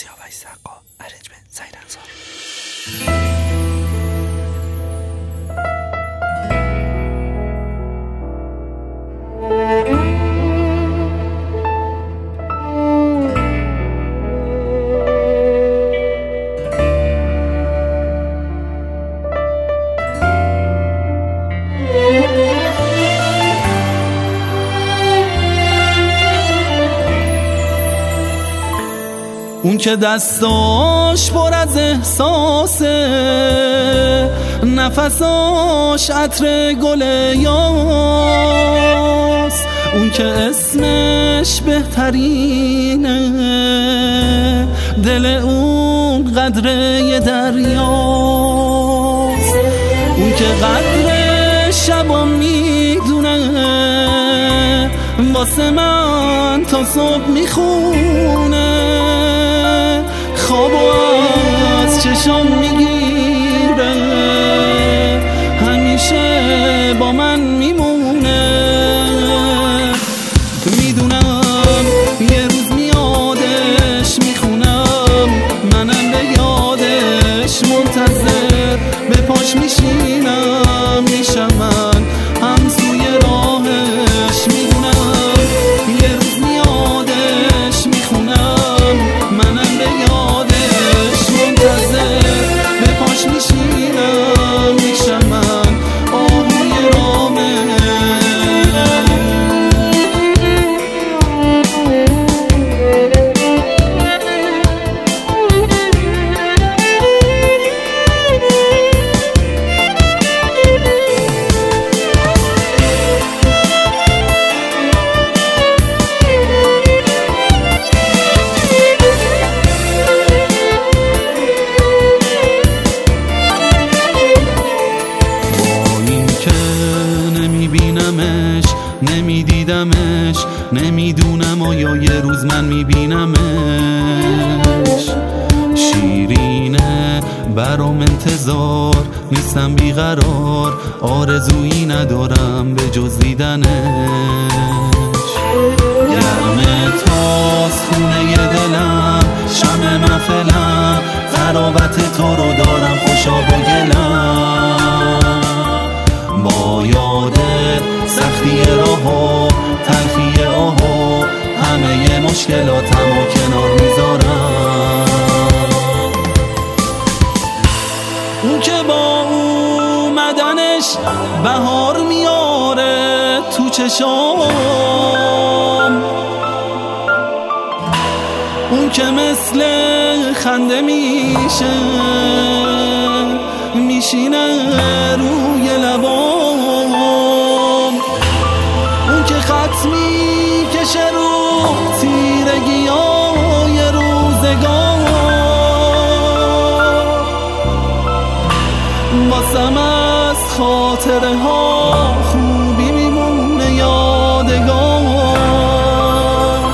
سیاوش سقا، ارنجمنت سعید انصار. اون که دستاش پر از احساسه، نفساش عطر گل یاس، اون که اسمش بهترینه، دل اون قدره دریاست، اون که قدر شبا میدونه، واسه من تا صبح میخونه، خوابو از چشام میگیره، همیشه با من میمونه، میدونم یه روز میادش میخونم، منم به یادش منتظر، به پاش میشینم میشم من همسوی راهش، میدونم یه روز میادش میخونم، منم به یادش منتظر، به پاش میشینم میشم من آهوی رامش. نمیدیدمش، نمیدونم آیا یه روز من میبینمش، شیرینه برام انتظار، نیستم بیقرار، آرزویی ندارم به جز دیدنش، گرمه تاست خونه دلم، شمع محفلم، قرابت تو رو دارم خوشا با گلم، با یاده سختی راه و تلخی آه و همه مشکلاتم و کنار میذارم، اون که با اومدنش بهار میاره تو چشام، اون که مثل خنده میشه میشینه روی لبام، اون که خط میکشه رو تیرگیای روزگار، واسم از خاطره ها خوبی میمونه یادگار،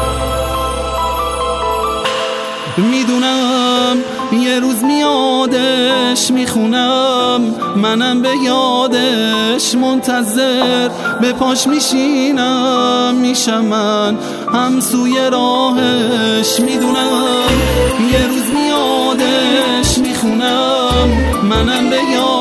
میدونم یه روز میادش میخونم، منم به یادش منتظر، به پاش میشینم میشم من همسوی راهش، میدونم یه روز میادش میخونم، منم به یادش